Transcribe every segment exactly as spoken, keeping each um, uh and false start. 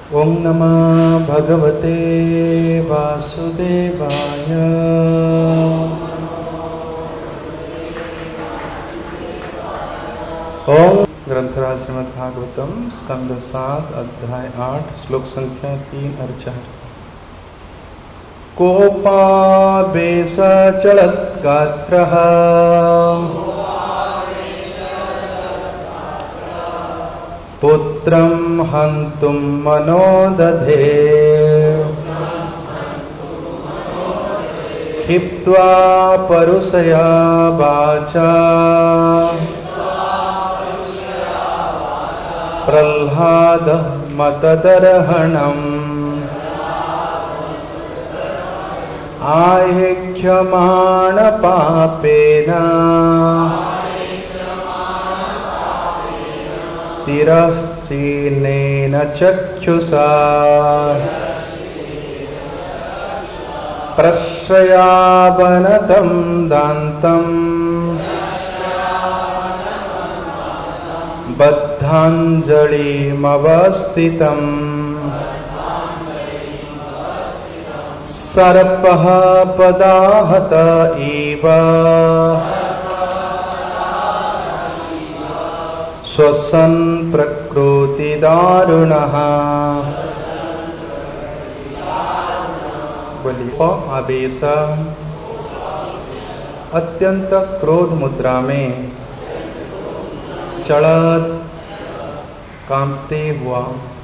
ओम नमः भगवते वासुदेवाय। ओम ग्रंथराज श्रीमद् भागवतम स्कंद सात अध्याय आठ श्लोक संख्या तीन और चार। कोपावेश चलत गात्रः पुत्रं हन्तुं मनो दधे क्षिप्त्वा परुषया वाचा प्रह्लाद मतदर्हणम् आयेक्ष्यमाण पापेन तिरस्सीनेन चक्षुषा प्रश्रयावनतं दान्तम् बद्धाञ्जलिमवस्थितम् सर्पः पदाहत इव श्वसन् प्रकृतिदारुणः। बोलिए आवेश अत्यंत क्रोध मुद्रा में चढ़त कांपते हुआ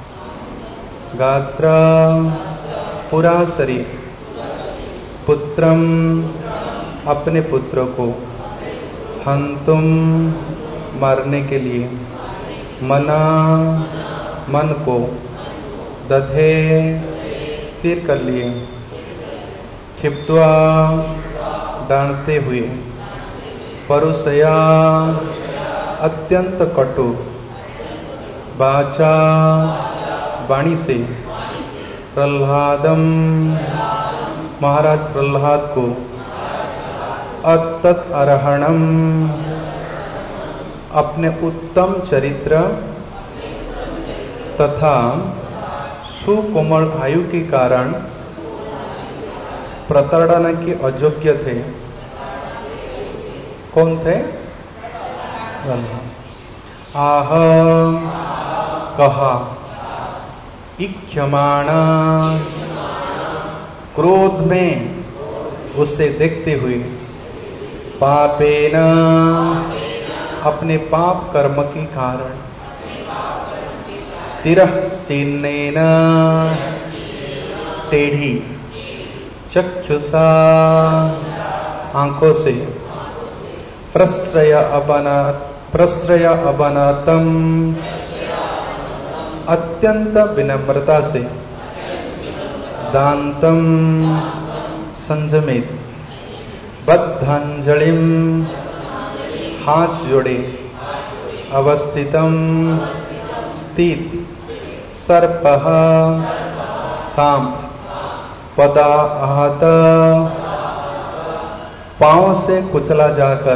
गात्र पूरा शरीर पुत्रम अपने पुत्र को हंतुम मारने के लिए मना मन को दधे स्थिर कर लिए क्षिप्त्वा डांटते हुए परुषया अत्यंत कटु वाचा वाणी से प्रह्लादम महाराज प्रह्लाद को अतत अर्हणम अपने उत्तम चरित्र तथा सुकोमल आयु के कारण प्रताड़ना के अयोग्य थे। कौन थे? आह कहा इक्ष्यमाणा क्रोध में उससे देखते हुए पापेना अपने पाप कर्म के कारण तिरस्सीनेन टेढ़ी चक्षुषा आंखों से प्रश्रय अपना प्रश्रय अवनतम अत्यंत विनम्रता से दांतम संजमित बद्धांजलिम हाथ जोड़े अवस्थितम स्थित सर्पः सांप पदा आहत पांव से कुचला जाकर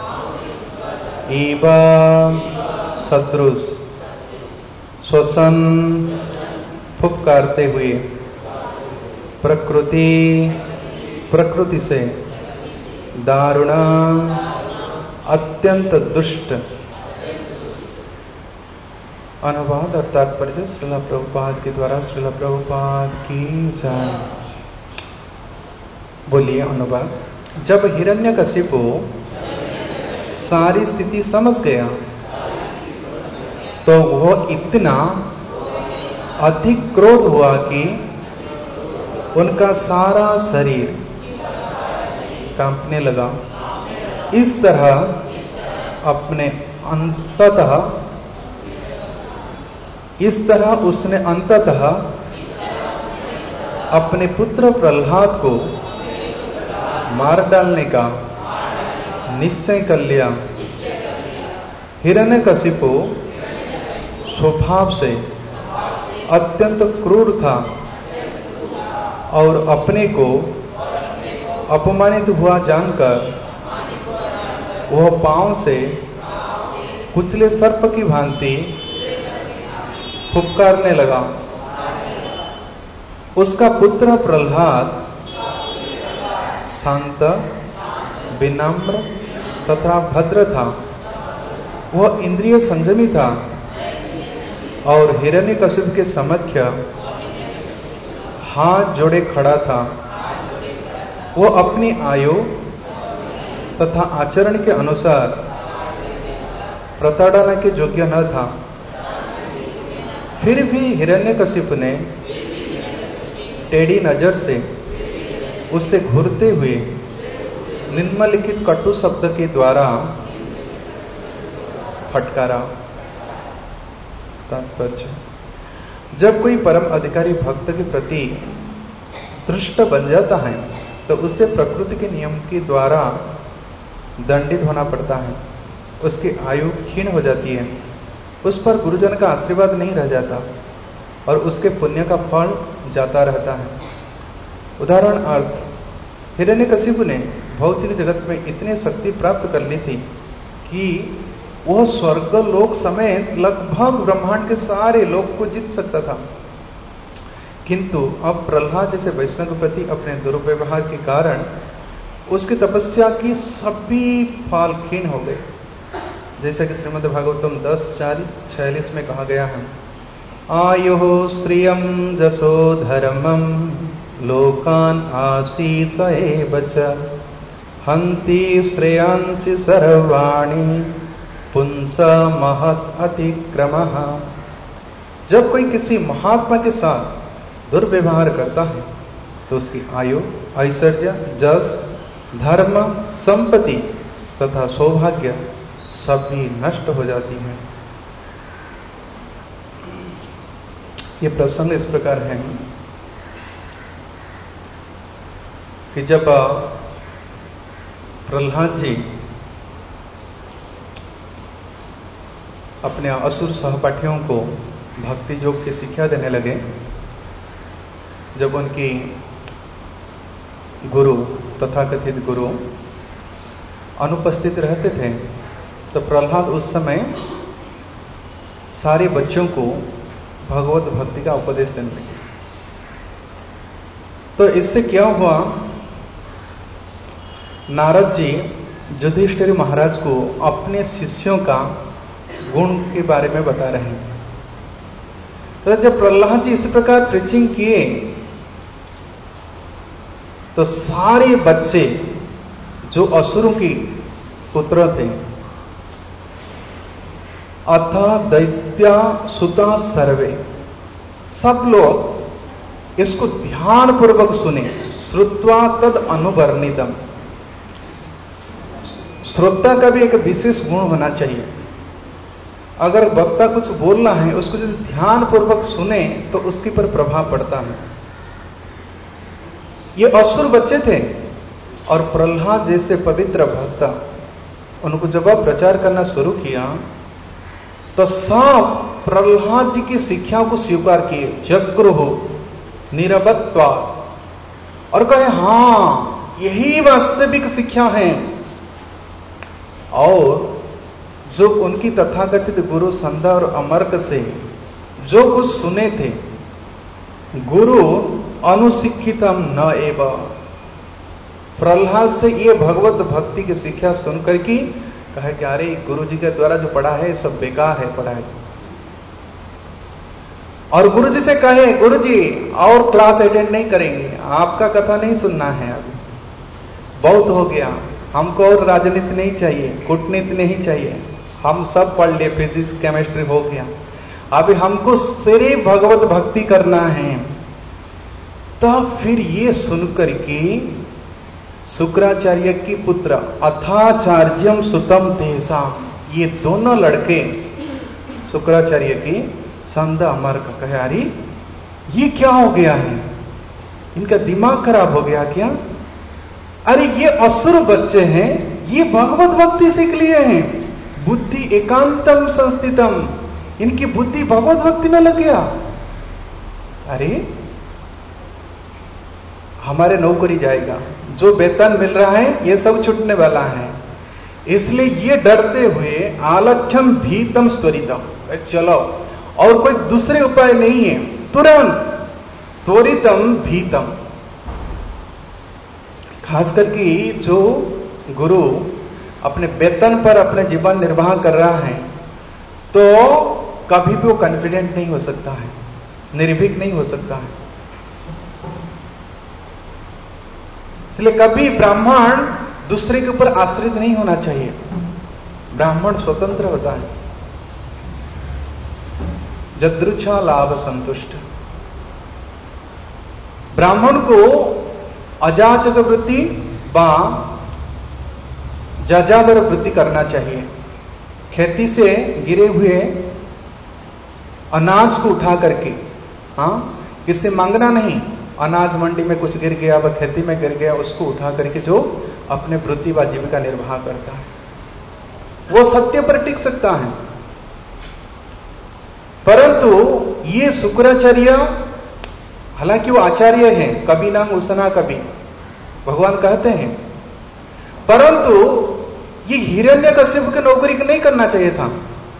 एव सदृश श्वसन फुफकारते हुए प्रकृति प्रकृति से दारुण अत्यंत दुष्ट। अनुवाद और तात्पर्य श्रील प्रभुपाद के द्वारा श्रील प्रभुपाद की जय। बोलिए अनुवाद। जब हिरण्यकशिपु सारी स्थिति समझ गया तो वह इतना अधिक क्रोध हुआ कि उनका सारा शरीर कांपने लगा। इस तरह अपने अंततः इस तरह उसने अंततः अपने पुत्र प्रह्लाद को मार डालने का निश्चय कर लिया। हिरण्यकशिपु स्वभाव से अत्यंत क्रूर था और अपने को अपमानित हुआ जानकर वह पांव से कुचले सर्प की भांति फुफकारने लगा। उसका पुत्र प्रहलाद शांत, विनम्र तथा भद्र था। वह इंद्रिय संयमी था और हिरण्यकशिपु के समक्ष हाथ जोड़े खड़ा था। वह अपनी आयु तथा आचरण के अनुसार प्रताड़ना के योग्य न था। फिर भी हिरण्यकशिपु ने टेढ़ी नजर से उससे घूरते हुए निम्नलिखित कटु शब्द के द्वारा फटकारा। तात्पर्य, जब कोई परम अधिकारी भक्त के प्रति दृष्ट बन जाता है तो उससे प्रकृति के नियम के द्वारा दंडित होना पड़ता है। उसकी आयु क्षीण हो जाती है, उस पर गुरुजन का आशीर्वाद नहीं रह जाता और उसके पुण्य का फल जाता रहता है। उदाहरण अर्थ, हिरण्यकशिपु ने भौतिक जगत में इतनी शक्ति प्राप्त कर ली थी कि वह स्वर्ग लोक समेत लगभग ब्रह्मांड के सारे लोक को जीत सकता था। किंतु अब प्रहलाद जैसे वैष्णव के प्रति अपने दुर्व्यवहार के कारण उसकी तपस्या की सभी फल क्षीण हो गए। जैसा कि श्रीमद् भागवतम दस चार छियालीस में कहा गया है, आयुः श्रियं जसो धर्मं लोकान आशीष एव च हन्ति श्रेयांसि सर्वाणि पुंस महत् अतिक्रमः। जब कोई किसी महात्मा के साथ दुर्व्यवहार करता है तो उसकी आयु, ऐश्वर्य, जस, धर्म, संपत्ति तथा सौभाग्य सभी नष्ट हो जाती हैं। ये प्रसंग इस प्रकार है कि जब प्रहलाद जी अपने असुर सहपाठियों को भक्ति योग की शिक्षा देने लगे, जब उनकी गुरु तथाकथित गुरु अनुपस्थित रहते थे तो प्रहलाद उस समय सारे बच्चों को भगवत भक्ति का उपदेश देने लगे। तो इससे क्या हुआ, नारद जी युधिष्ठिर महाराज को अपने शिष्यों का गुण के बारे में बता रहे हैं। तो जब प्रहलाद जी इस प्रकार प्रीचिंग किए तो सारे बच्चे जो असुरों की पुत्र थे, अथ दैत्या सुता सर्वे, सब लोग इसको ध्यान पूर्वक सुने। श्रुत्वा तद अनुवर्णितम, श्रोता का भी एक विशेष गुण होना चाहिए। अगर वक्ता कुछ बोलना है उसको यदि ध्यान पूर्वक सुने तो उसके पर प्रभाव पड़ता है। ये असुर बच्चे थे और प्रहलाद जैसे पवित्र भक्त उनको जब आप प्रचार करना शुरू किया तो साफ प्रहलाद जी की शिक्षा को स्वीकार किए, जगृहु निरवत्वा, और कहे हाँ यही वास्तविक शिक्षा है। और जो उनकी तथाकथित गुरु संध्या और अमर्क से जो कुछ सुने थे, गुरु अनुशिक्षितम न एव, प्रहलाद से ये भगवत भक्ति की शिक्षा सुनकर की कहे कि अरे गुरु जी के द्वारा जो पढ़ा है सब बेकार है पढ़ाई। और गुरु जी से कहे गुरु जी और क्लास अटेंड नहीं करेंगे, आपका कथा नहीं सुनना है, अभी बहुत हो गया, हमको और राजनीति नहीं चाहिए, कूटनीति नहीं चाहिए, हम सब पढ़ लिए, फिजिक्स केमिस्ट्री हो गया, अभी हमको सिर्फ भगवत भक्ति करना है। तो फिर ये सुनकर के शुक्राचार्य की पुत्र अथाचार्यम सुतम तेसाम, ये दोनों लड़के शुक्राचार्य की संध्या अमर्क कहे अरे ये क्या हो गया है, इनका दिमाग खराब हो गया क्या? अरे ये असुर बच्चे हैं, ये भगवत भक्ति सीख लिए हैं, बुद्धि एकांतम संस्थितम, इनकी बुद्धि भगवत भक्ति में लग गया। अरे हमारे नौकरी जाएगा, जो वेतन मिल रहा है ये सब छूटने वाला है, इसलिए ये डरते हुए आलक्ष्यम भीतम स्वरितम, चलो और कोई दूसरे उपाय नहीं है, तुरंत त्वरितम भीतम। खास करके जो गुरु अपने वेतन पर अपने जीवन निर्वाह कर रहा है, तो कभी भी वो कॉन्फिडेंट नहीं हो सकता है, निर्भीक नहीं हो सकता है। इसलिए कभी ब्राह्मण दूसरे के ऊपर आश्रित नहीं होना चाहिए। ब्राह्मण स्वतंत्र होता है। जदृच्छा लाभ संतुष्ट। ब्राह्मण को अजाचक वृत्ति व जाजावर वृत्ति करना चाहिए। खेती से गिरे हुए अनाज को उठा करके, हाँ, किससे मांगना नहीं, अनाज मंडी में कुछ गिर गया व खेती में गिर गया, उसको उठा करके जो अपने वृत्ति व जीविका निर्वाह करता है, वो सत्य पर टिक सकता है। परंतु ये शुक्राचार्य, हालांकि वो आचार्य हैं, कभी ना उसना कभी, भगवान कहते हैं, परंतु ये हिरण्यकश्यप की नौकरी नहीं करना चाहिए था।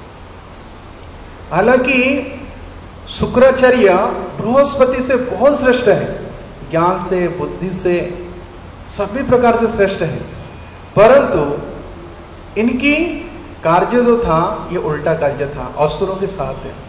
हालांकि शुक्राचार्य बृहस्पति से बहुत श्रेष्ठ है, ज्ञान से, बुद्धि से, सभी प्रकार से श्रेष्ठ है, परंतु इनकी कार्य जो था ये उल्टा कार्य था, असुरों के साथ है।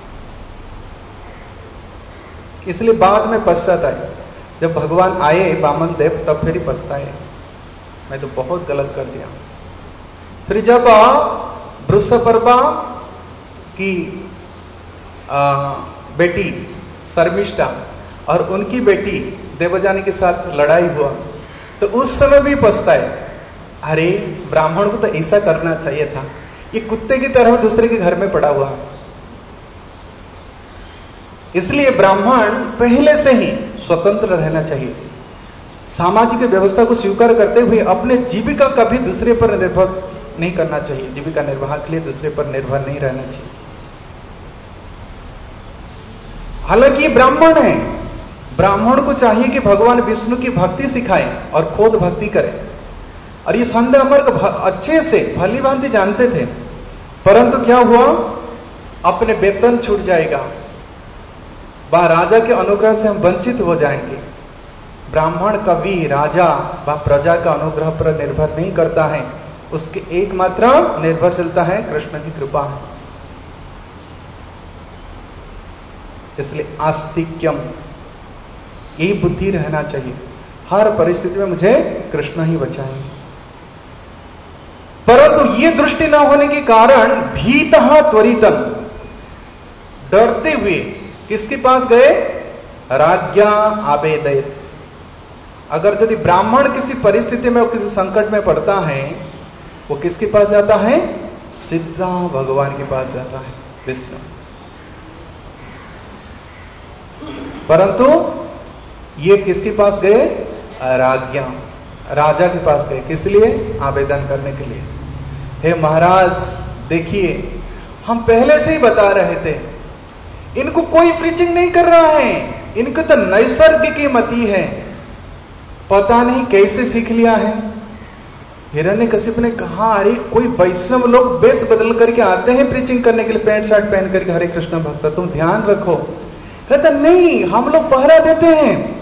इसलिए बाद में पश्चात आए, जब भगवान आए वामन देव, तब फिर ही पछताए, मैं तो बहुत गलत कर दिया। फिर जब वृषपर्वा की आ, बेटी शर्मिष्ठा और उनकी बेटी देवजानी के साथ लड़ाई हुआ, तो उस समय भी पछताए, अरे ब्राह्मण को तो ऐसा करना चाहिए था, ये कुत्ते की तरह दूसरे के घर में पड़ा हुआ। इसलिए ब्राह्मण पहले से ही स्वतंत्र रहना चाहिए। सामाजिक व्यवस्था को स्वीकार करते हुए अपने जीविका कभी दूसरे पर निर्भर नहीं करना चाहिए, जीविका निर्वाह के लिए दूसरे पर निर्भर नहीं रहना चाहिए। हालांकि ब्राह्मण है, ब्राह्मण को चाहिए कि भगवान विष्णु की भक्ति सिखाए और खुद भक्ति करे, और ये संदेह अमर अच्छे से भली भांति जानते थे, परंतु क्या हुआ, अपने वेतन छूट जाएगा, वह राजा के अनुग्रह से हम वंचित हो जाएंगे। ब्राह्मण कभी राजा व प्रजा का अनुग्रह पर निर्भर नहीं करता है, उसके एकमात्र निर्भर चलता है कृष्ण की कृपा है। इसलिए आस्तिक्यम, यही बुद्धि रहना चाहिए, हर परिस्थिति में मुझे कृष्ण ही बचाएंगे। परंतु ये दृष्टि न होने के कारण भीतः त्वरितम, डरते हुए किसके पास गए, राज्ञा आवेदयत्। अगर यदि ब्राह्मण किसी परिस्थिति में, किसी संकट में पड़ता है, वो किसके पास जाता है, सीधा भगवान के पास जाता है, विष्णु। परंतु ये किसके पास गए, राज्ञा, राजा के पास गए, किस लिए, आवेदन करने के लिए। हे महाराज देखिए, हम पहले से ही बता रहे थे, इनको कोई प्रीचिंग नहीं कर रहा है, इनको तो नैसर्गिक मति है, पता नहीं कैसे सीख लिया है। हिरण्यकशिप ने कहा, अरे कोई वैष्णव लोग वेश बदल करके आते हैं प्रीचिंग करने के लिए, पैंट शर्ट पहन करके, हरे कृष्ण भक्त, तुम ध्यान रखो। कहता नहीं, हम लोग पहरा देते हैं।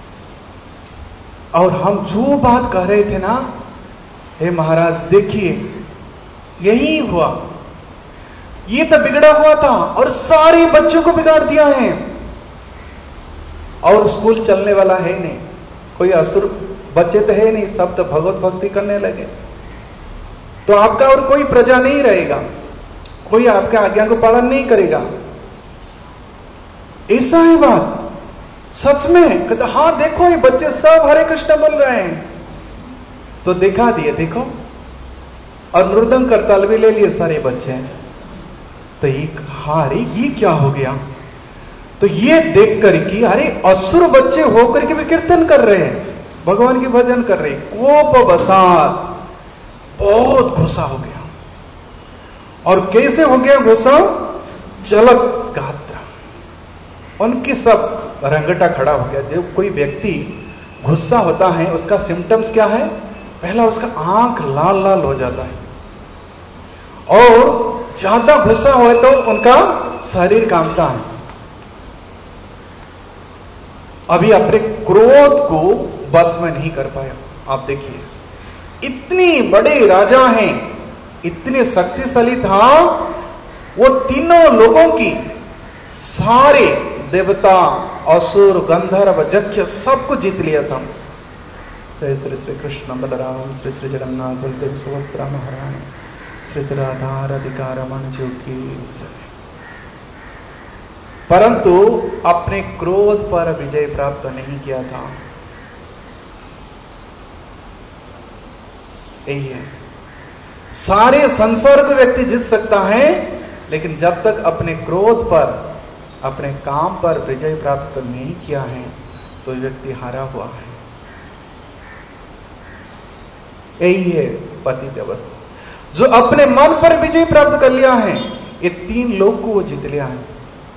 और हम जो बात कह रहे थे ना, हे महाराज देखिए यही हुआ, ये तो बिगड़ा हुआ था और सारे बच्चों को बिगाड़ दिया है, और स्कूल चलने वाला है नहीं, कोई असुर बच्चे तो है नहीं, सब तो भगवत भक्ति करने लगे, तो आपका और कोई प्रजा नहीं रहेगा, कोई आपके आज्ञा को पालन नहीं करेगा। ऐसा है बात, सच में। कहते हाँ देखो ये बच्चे सब हरे कृष्ण बोल रहे हैं, तो दिखा दिए, देखो, और मृदंग करताल भी ले लिए सारे बच्चे। तो ये हाँ, अरे ये क्या हो गया, तो ये देख करके अरे असुर बच्चे होकर के भी कीर्तन कर रहे हैं, भगवान की भजन कर रहे, कोप बसात, बहुत गुस्सा हो गया। और कैसे हो गया गुस्सा, चलत गात्र, उनकी सब रंगटा खड़ा हो गया। जब कोई व्यक्ति गुस्सा होता है, उसका सिम्टम्स क्या है, पहला उसका आंख लाल लाल हो जाता है, और ज्यादा गुस्सा हो तो उनका शरीर कांपता है। अभी अपने क्रोध को बस में नहीं कर पाया। आप देखिए, इतनी बड़े राजा हैं, इतने शक्तिशाली था, वो तीनों लोगों की, सारे देवता, असुर, गंधर्व, यक्ष सबको जीत लिया था। जय श्री श्री कृष्ण बलराम, श्री श्री जगन्नाथ बलदेव सुभद्रा महारानी, श्री श्री राधा राधिका रमन जी की जय। परंतु अपने क्रोध पर विजय प्राप्त नहीं किया था। यही है, सारे संसार को व्यक्ति जीत सकता है, लेकिन जब तक अपने क्रोध पर, अपने काम पर विजय प्राप्त नहीं किया है, तो व्यक्ति हारा हुआ है। यही है पतित अवस्था। जो अपने मन पर विजय प्राप्त कर लिया है, ये तीन लोग को वो जीत लिया है।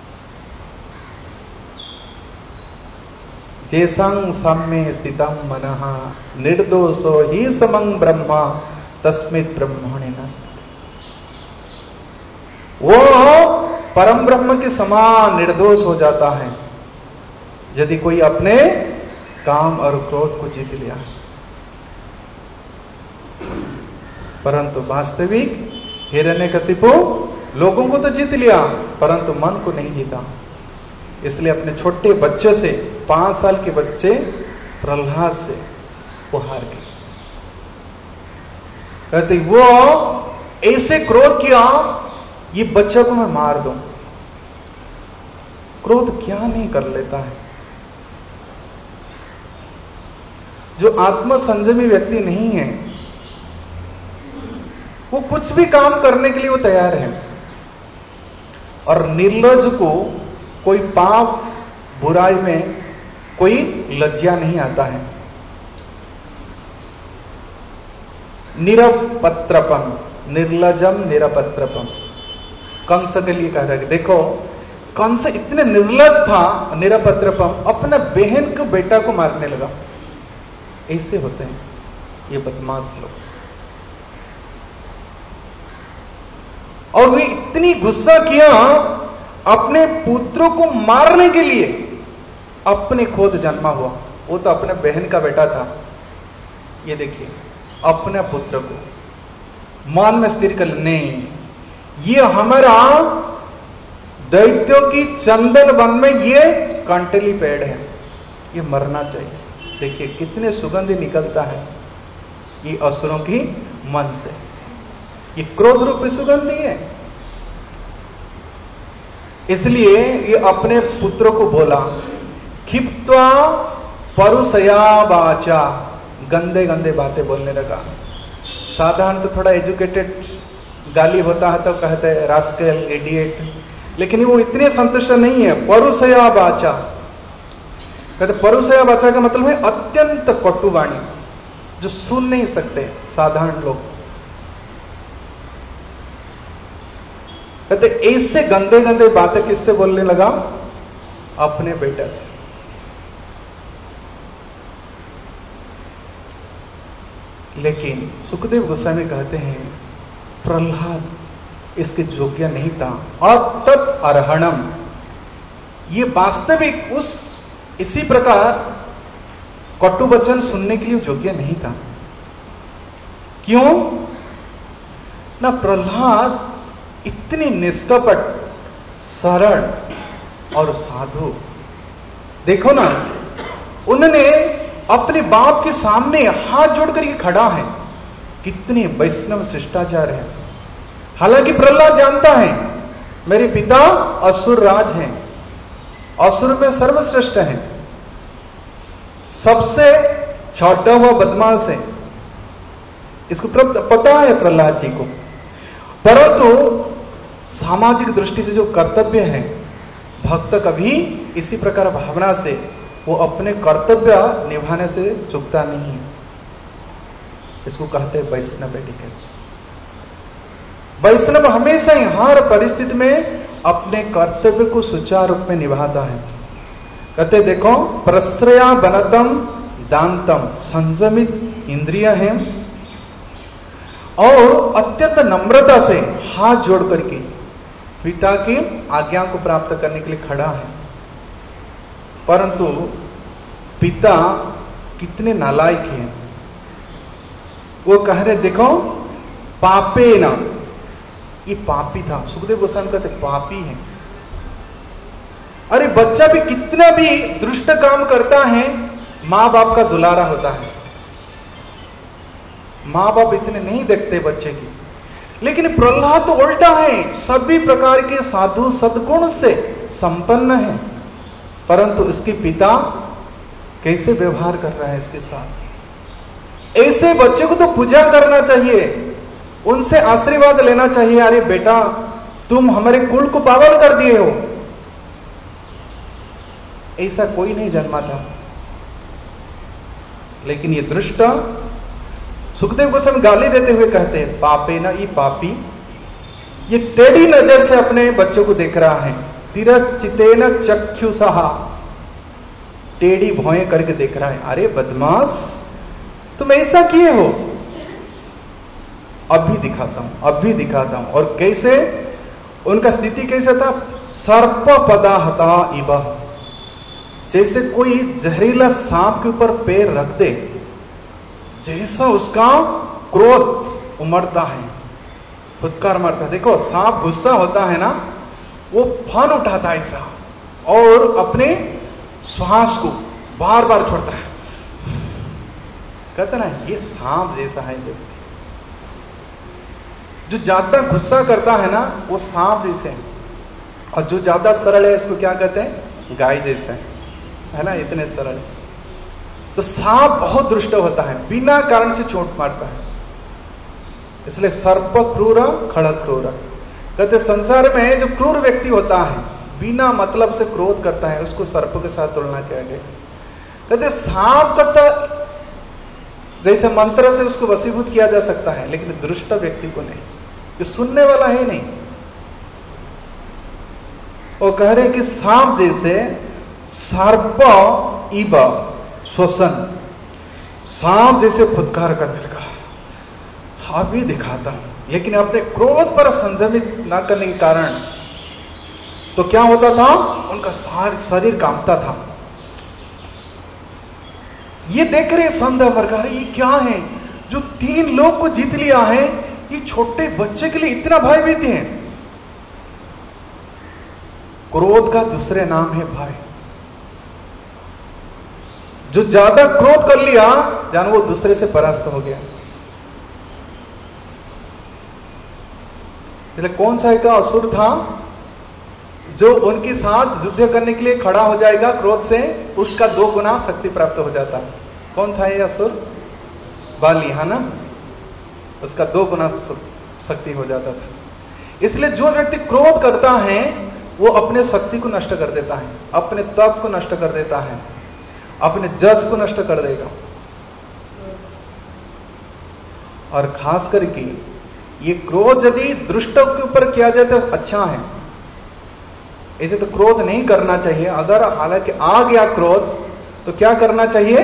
जेसंग सम्मे स्थितम मनः निर्दोषो ही समं ब्रह्मा तस्मित् ब्रह्मणे नस्तु। वो परम ब्रह्म के समान निर्दोष हो जाता है यदि कोई अपने काम और क्रोध को जीत लिया। परंतु वास्तविक हिरण्यकशिपु लोगों को तो जीत लिया, परंतु मन को नहीं जीता। इसलिए अपने छोटे बच्चे से, पांच साल के बच्चे प्रहलाद से वो हार गए। कहते वो ऐसे क्रोध किया, ये बच्चा को मैं मार दूं। क्रोध क्या नहीं कर लेता है। जो आत्म संयमी व्यक्ति नहीं है, वो कुछ भी काम करने के लिए वो तैयार है। और निर्लज्ज को कोई पाप बुराई में कोई लज्जा नहीं आता है। निरपत्रपम, निर्लजम निरपत्रपम, कंस के लिए कह रहा है। देखो, कंस इतने निर्लज था, निरपत्रपम, अपने बहन के बेटा को मारने लगा। ऐसे होते हैं ये बदमाश लोग। और वे इतनी गुस्सा किया, अपने पुत्रों को मारने के लिए अपने खुद जन्मा हुआ। वो तो अपने बहन का बेटा था। ये देखिए, अपने पुत्र को मन में स्थिर कर, नहीं, ये हमारा दैत्यों की चंदन वन में ये कंटली पेड़ है, ये मरना चाहिए। देखिए कितने सुगंध निकलता है ये असुरों की मन से। ये क्रोध रूपी सुगंधी है। इसलिए ये अपने पुत्र को बोला, क्षिप्त्वा परुषया वाचा, गंदे गंदे बातें बोलने लगा। साधारण तो थोड़ा एजुकेटेड गाली होता है तो कहते हैं रास्केल, इडियट, लेकिन वो इतने संतुष्ट नहीं है। परुषया वाचा, कहते परुषया वाचा का मतलब है अत्यंत कटु वाणी, जो सुन नहीं सकते साधारण लोग। कहते ऐसे गंदे गंदे बातें किससे बोलने लगा? अपने बेटे से। लेकिन सुखदेव गोस्वामी कहते हैं प्रहलाद इसके योग्य नहीं था। अतत अर्हणम, ये वास्तविक उस इसी प्रकार कटु वचन सुनने के लिए योग्य नहीं था। क्यों? ना प्रहलाद इतनी निष्कपट, सरल और साधु। देखो ना, उन्होंने अपने बाप के सामने हाथ जोड़ कर खड़ा है। कितने वैष्णव शिष्टाचार है। हालांकि प्रहलाद जानता है मेरे पिता असुर राज हैं, असुर में सर्वश्रेष्ठ हैं, सबसे छोटा हुआ बदमाश है, इसको पता है प्रहलाद जी को। परंतु सामाजिक दृष्टि से जो कर्तव्य है, भक्त कभी इसी प्रकार भावना से वो अपने कर्तव्य निभाने से चूकता नहीं है। इसको कहते हैं वैष्णव एटिकेट्स। वैष्णव हमेशा ही हर परिस्थिति में अपने कर्तव्य को सुचारू रूप में निभाता है। कहते देखो, प्रश्रया बनतम दांतम, संयमित इंद्रिय है और अत्यंत नम्रता से हाथ जोड़ करके पिता की आज्ञा को प्राप्त करने के लिए खड़ा है। परंतु पिता कितने नालायक हैं। वो कह रहे देखो पापे ना, ये पापी था। सुखदेव गोस्वामी कहते पापी है। अरे बच्चा भी कितना भी दुष्ट काम करता है, मां बाप का दुलारा होता है। मां बाप इतने नहीं देखते बच्चे की, लेकिन प्रहलाद तो उल्टा है, सभी प्रकार के साधु सद्गुण से संपन्न है, परंतु इसके पिता कैसे व्यवहार कर रहा है इसके साथ। ऐसे बच्चे को तो पूजा करना चाहिए, उनसे आशीर्वाद लेना चाहिए। अरे बेटा तुम हमारे कुल को पावन कर दिए हो। ऐसा कोई नहीं जन्मा था, लेकिन ये दुष्ट सुखदेव गोस्वामी गाली देते हुए कहते हैं पापे ना, ये पापी, ये टेढ़ी नजर से अपने बच्चों को देख रहा है। तिरश्चितेन चक्षुषा, टेढ़ी भौएं करके देख रहा है। अरे बदमाश तुम ऐसा किए हो, अभी दिखाता हूं, अभी दिखाता हूं। और कैसे उनका स्थिति कैसा था, सर्प पदाहता इव, जैसे कोई जहरीला सांप के ऊपर पैर रख दे, जैसा उसका क्रोध उमड़ता है, फुटकार मारता है। देखो सांप गुस्सा होता है ना, वो फन उठाता है ऐसा, और अपने श्वास को बार बार छोड़ता है। कहता ना ये सांप जैसा है व्यक्ति। जो ज्यादा गुस्सा करता है ना वो सांप जैसे है, और जो ज्यादा सरल है इसको क्या कहते हैं, गाय जैसा है, है ना, इतने सरल। तो सांप बहुत दुष्ट होता है, बिना कारण से चोट मारता है, इसलिए सर्प क्रूर खड़ग क्रूर। कहते संसार में जो क्रूर व्यक्ति होता है, बिना मतलब से क्रोध करता है, उसको सर्प के साथ तुलना किया गया। कहते सांप का तो जैसे मंत्र से उसको वशीभूत किया जा सकता है, लेकिन दुष्ट व्यक्ति को नहीं, जो सुनने वाला है नहीं। वो कह रहे कि सांप जैसे सर्प इव श्वसन, सांप जैसे फुदकार करने लगा। अभी दिखाता हूं, लेकिन अपने क्रोध पर संयमित न करने के कारण तो क्या होता था, उनका सारा शरीर कांपता था। ये देख रहे संध्या वर्ग, ये क्या है जो तीन लोग को जीत लिया है, ये छोटे बच्चे के लिए इतना भयभीत है। क्रोध का दूसरे नाम है भय। जो ज्यादा क्रोध कर लिया जानो वो दूसरे से परास्त हो गया। इसलिए कौन सा एक असुर था जो उनके साथ युद्ध करने के लिए खड़ा हो जाएगा क्रोध से, उसका दो गुना शक्ति प्राप्त हो जाता। कौन था ये असुर, बाली, है ना, उसका दो गुना शक्ति हो जाता था। इसलिए जो व्यक्ति क्रोध करता है वो अपने शक्ति को नष्ट कर देता है, अपने तप को नष्ट कर देता है, अपने जस को नष्ट कर देगा। और खास करके ये क्रोध यदि दुष्टों के ऊपर किया जाए तो अच्छा है, ऐसे तो क्रोध नहीं करना चाहिए। अगर हालांकि आ गया क्रोध तो क्या करना चाहिए,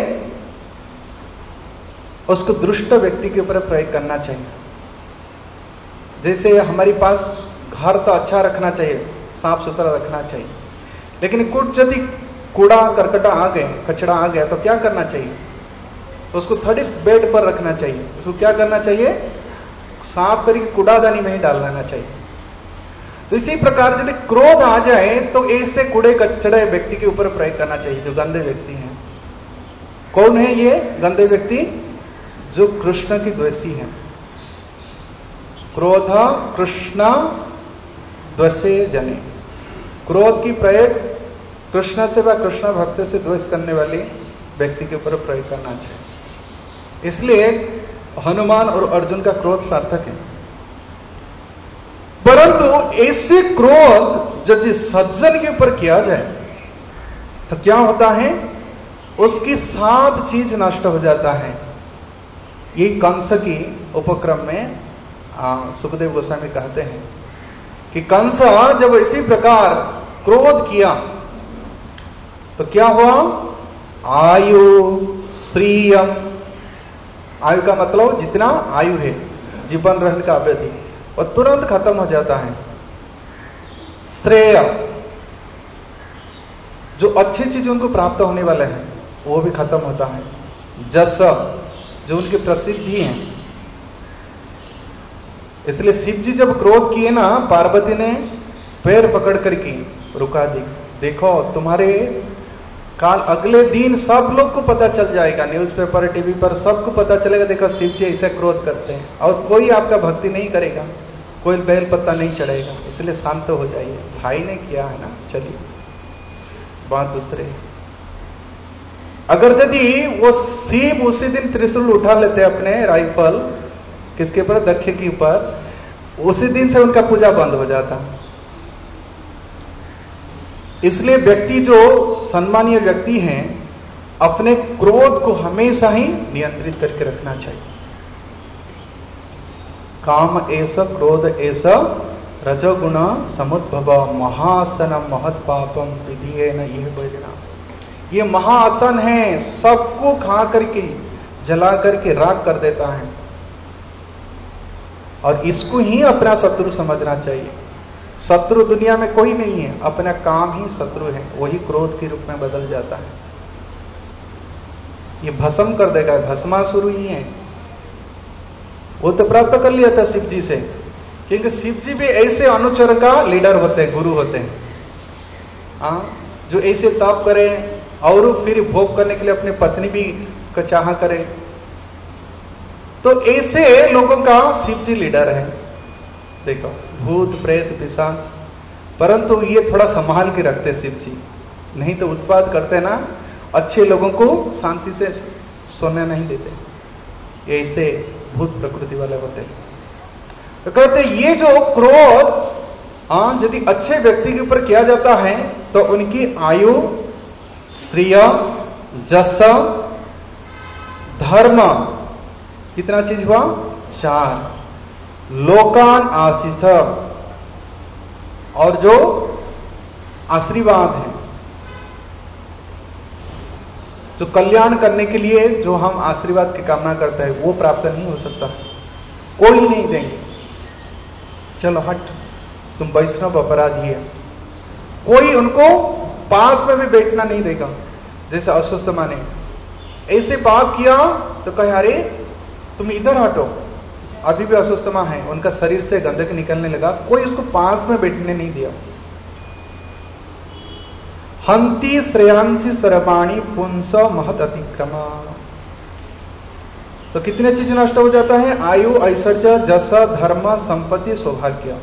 उसको दुष्ट व्यक्ति के ऊपर प्रयोग करना चाहिए। जैसे हमारे पास घर तो अच्छा रखना चाहिए, साफ सुथरा रखना चाहिए, लेकिन कुछ यदि कूड़ा करकटा आ गए, कचरा आ गया तो क्या करना चाहिए, तो उसको थोड़ी बेड पर रखना चाहिए। उसको क्या करना चाहिए, साफ करके कूड़ादानी में ही डाल देना चाहिए। तो इसी प्रकार यदि क्रोध आ जाए तो ऐसे कूड़े कचड़े व्यक्ति के ऊपर प्रयोग करना चाहिए जो गंदे व्यक्ति हैं। कौन है ये गंदे व्यक्ति, जो कृष्ण की द्वेषी है। क्रोध कृष्ण द्वेषे जने, क्रोध की प्रयोग कृष्ण से व कृष्ण भक्त से द्वेष करने वाले व्यक्ति के ऊपर प्रयोग करना चाहिए। इसलिए हनुमान और अर्जुन का क्रोध सार्थक है। परंतु ऐसे क्रोध यदि सज्जन के ऊपर किया जाए तो क्या होता है, उसकी सात चीज नष्ट हो जाता है। ये कंस की उपक्रम में सुखदेव गोस्वामी कहते हैं कि कंस जब इसी प्रकार क्रोध किया तो क्या हुआ, आयु श्रीयम, आयु का मतलब जितना आयु है, जीवन रहने का अवधि, और तुरंत खत्म हो जाता है। श्रेय, जो अच्छी चीज उनको प्राप्त होने वाले हैं, वो भी खत्म होता है। जस जो उनकी प्रसिद्धि है, इसलिए शिव जी जब क्रोध किए ना, पार्वती ने पैर पकड़ करके रुका दी। देखो तुम्हारे काल अगले दिन सब लोग को पता चल जाएगा, न्यूज़पेपर टीवी पर सबको पता चलेगा, देखो शिव जी ऐसे क्रोध करते हैं, और कोई आपका भक्ति नहीं करेगा, कोई बेल पत्ता नहीं चढ़ेगा। इसलिए शांत हो जाइए, भाई ने किया है ना, चलिए बात दूसरे। अगर यदि वो शिव उसी दिन त्रिशूल उठा लेते अपने राइफल, किसके ऊपर, दक्ष के ऊपर, उसी दिन से उनका पूजा बंद हो जाता। इसलिए व्यक्ति जो सम्मानीय व्यक्ति हैं, अपने क्रोध को हमेशा ही नियंत्रित करके रखना चाहिए। काम ऐसा क्रोध ऐसा रजोगुण समुद्भव महासनम महत पापम विधिये न यह बैजना। ये महासन है, सबको खा करके जला करके राख कर देता है, और इसको ही अपना शत्रु समझना चाहिए। शत्रु दुनिया में कोई नहीं है, अपना काम ही शत्रु है, वही क्रोध के रूप में बदल जाता है। ये भस्म कर देगा, भस्मासुर ही है। वो तो प्राप्त कर लिया था शिव जी से, क्योंकि शिव जी भी ऐसे अनुचर का लीडर होते हैं, गुरु होते हैं, आ, जो ऐसे तप करे और फिर भोग करने के लिए अपनी पत्नी भी का चाह करे। तो ऐसे लोगों का शिव जी लीडर है। देखो भूत प्रेत पिशाच, परंतु ये थोड़ा संभाल के रखते शिव जी, नहीं तो उत्पाद करते ना, अच्छे लोगों को शांति से सोने नहीं देते, ऐसे भूत प्रकृति वाले होते हैं। तो कहते ये जो क्रोध हाँ यदि अच्छे व्यक्ति के ऊपर किया जाता है तो उनकी आयु, श्रेय, जस, धर्म, कितना चीज हुआ, चार, लोकान आशीष, और जो आशीर्वाद है, जो कल्याण करने के लिए जो हम आशीर्वाद की कामना करते हैं, वो प्राप्त नहीं हो सकता, कोई नहीं देंगे। चलो हट, तुम वैष्णव अपराधी है, कोई उनको पास में भी बैठना नहीं देगा। जैसे अस्वस्थ माने ऐसे पाप किया तो कहे अरे तुम इधर हटो, अभी भी अस्वस्थमा है, उनका शरीर से गंदक निकलने लगा, कोई उसको पास में बैठने नहीं दिया। हंति श्रेयांसी सर्वाणी पुंस महत अतिक्रमा। तो कितने चीज नष्ट हो जाता है, आयु, ऐश्वर्य, जस, धर्म, संपत्ति, सौभाग्य।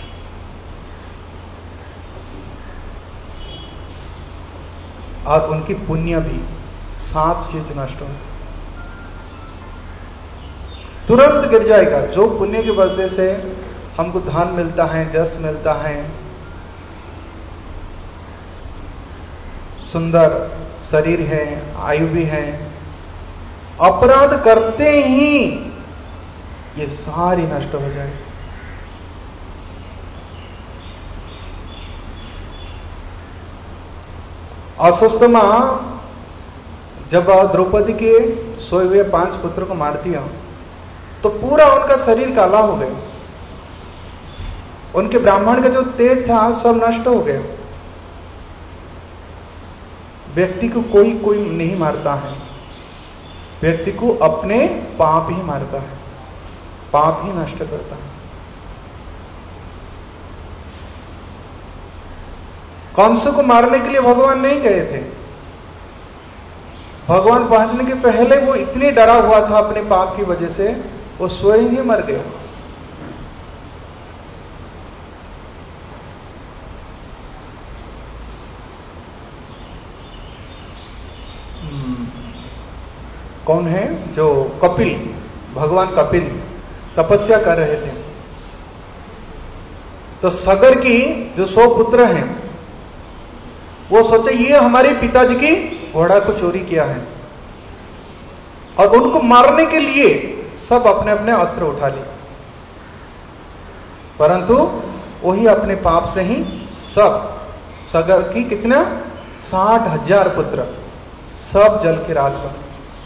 और उनकी पुण्य भी, सात चीज नष्ट हो, तुरंत गिर जाएगा। जो पुण्य की वजह से हमको धन मिलता है, जस मिलता है, सुंदर शरीर है, आयु भी है, अपराध करते ही ये सारी नष्ट हो जाए। अस्वस्थमा जब द्रौपदी के सोए हुए पांच पुत्र को मार दिया तो पूरा उनका शरीर काला हो गया, उनके ब्राह्मण का जो तेज था सब नष्ट हो गया। व्यक्ति को कोई कोई नहीं मारता है, व्यक्ति को अपने पाप ही मारता है, पाप ही नष्ट करता है। कंस को मारने के लिए भगवान नहीं गए थे, भगवान पहुंचने के पहले वो इतने डरा हुआ था अपने पाप की वजह से, वो स्वयं ही मर गया। कौन है, जो कपिल, भगवान कपिल तपस्या कर रहे थे, तो सगर की जो सौ पुत्र हैं वो सोचे ये हमारे पिताजी की घोड़ा को चोरी किया है, और उनको मारने के लिए सब अपने अपने अस्त्र उठा लिए, परंतु वही अपने पाप से ही सब, सगर की कितना, साठ हजार पुत्र सब जल के राख बने।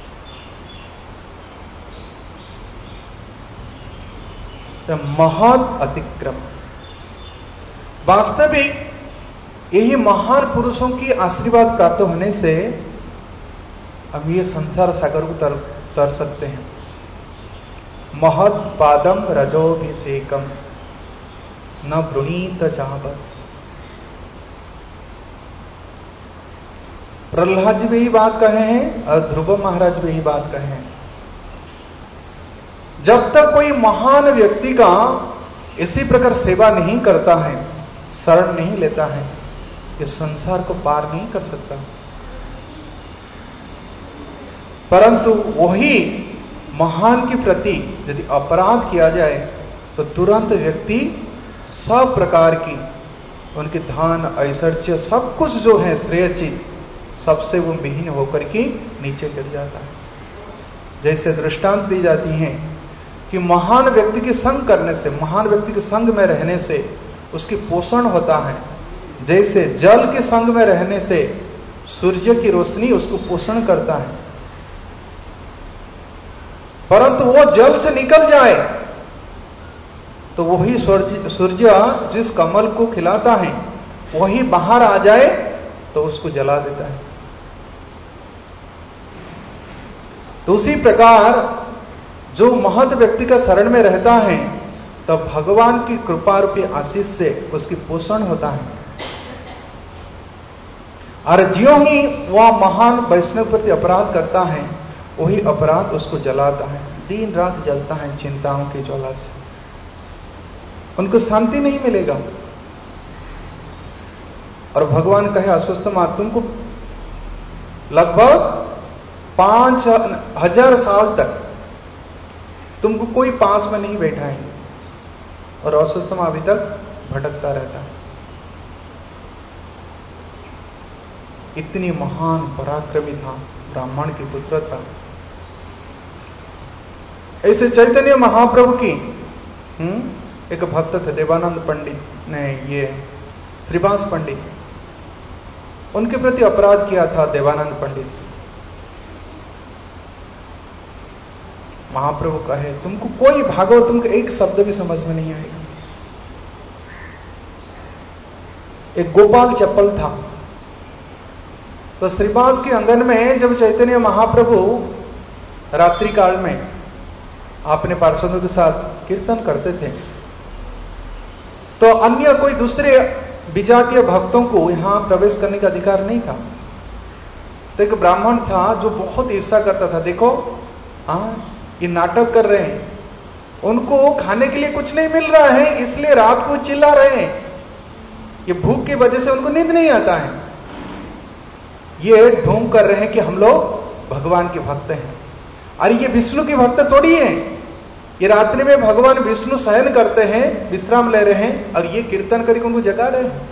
महत अतिक्रम। वास्तविक यही महान पुरुषों की आशीर्वाद प्राप्त होने से अब ये संसार सागर को तर, तर सकते हैं। महत पादम रजोभिषेकम न वृणीत जावत। प्रहलाद जी भी यही बात कहे हैं और ध्रुव महाराज भी यही बात कहे हैं। जब तक कोई महान व्यक्ति का इसी प्रकार सेवा नहीं करता है, शरण नहीं लेता है, ये संसार को पार नहीं कर सकता। परंतु वही महान के प्रति यदि अपराध किया जाए तो तुरंत व्यक्ति सब प्रकार की उनके धन ऐश्वर्य सब कुछ जो है श्रेय चीज सबसे वो विहीन होकर के नीचे गिर जाता है। जैसे दृष्टांत दी जाती है कि महान व्यक्ति के संग करने से, महान व्यक्ति के संग में रहने से उसकी पोषण होता है। जैसे जल के संग में रहने से सूर्य की रोशनी उसको पोषण करता है, परंतु वो जल से निकल जाए तो वही सूर्य सूर्य जिस कमल को खिलाता है वही बाहर आ जाए तो उसको जला देता है। तो उसी प्रकार जो महत व्यक्ति का शरण में रहता है तब तो भगवान की कृपा रूपी आशीष से उसकी पोषण होता है। और ज्यों ही वह महान वैष्णव प्रति अपराध करता है वही अपराध उसको जलाता है, दिन रात जलता है चिंताओं की ज्वाला से, उनको शांति नहीं मिलेगा। और भगवान कहे अस्वस्थमा तुमको लगभग पांच हजार साल तक तुमको कोई पास में नहीं बैठाएंगे और अस्वस्थमा अभी तक भटकता रहता है। इतनी महान पराक्रमी था, ब्राह्मण की पुत्र था। ऐसे चैतन्य महाप्रभु की हम्म एक भक्त थे देवानंद पंडित ने, ये श्रीवास पंडित, उनके प्रति अपराध किया था देवानंद पंडित। महाप्रभु कहे तुमको कोई भागवत तुमको एक शब्द भी समझ में नहीं आएगा। एक गोपाल चप्पल था, तो श्रीवास के आंगन में जब चैतन्य महाप्रभु रात्रि काल में अपने पार्षदों के साथ कीर्तन करते थे तो अन्य कोई दूसरे विजातीय भक्तों को यहां प्रवेश करने का अधिकार नहीं था। तो एक ब्राह्मण था जो बहुत ईर्ष्या करता था, देखो हाँ ये नाटक कर रहे हैं, उनको खाने के लिए कुछ नहीं मिल रहा है इसलिए रात को चिल्ला रहे हैं, ये भूख की वजह से उनको नींद नहीं आता है, ये ढोंग कर रहे हैं कि हम लोग भगवान के भक्त हैं। अरे ये विष्णु के भक्त थोड़ी है, ये रात्रि में भगवान विष्णु शयन करते हैं, विश्राम ले रहे हैं और ये कीर्तन करके उनको जगा रहे हैं।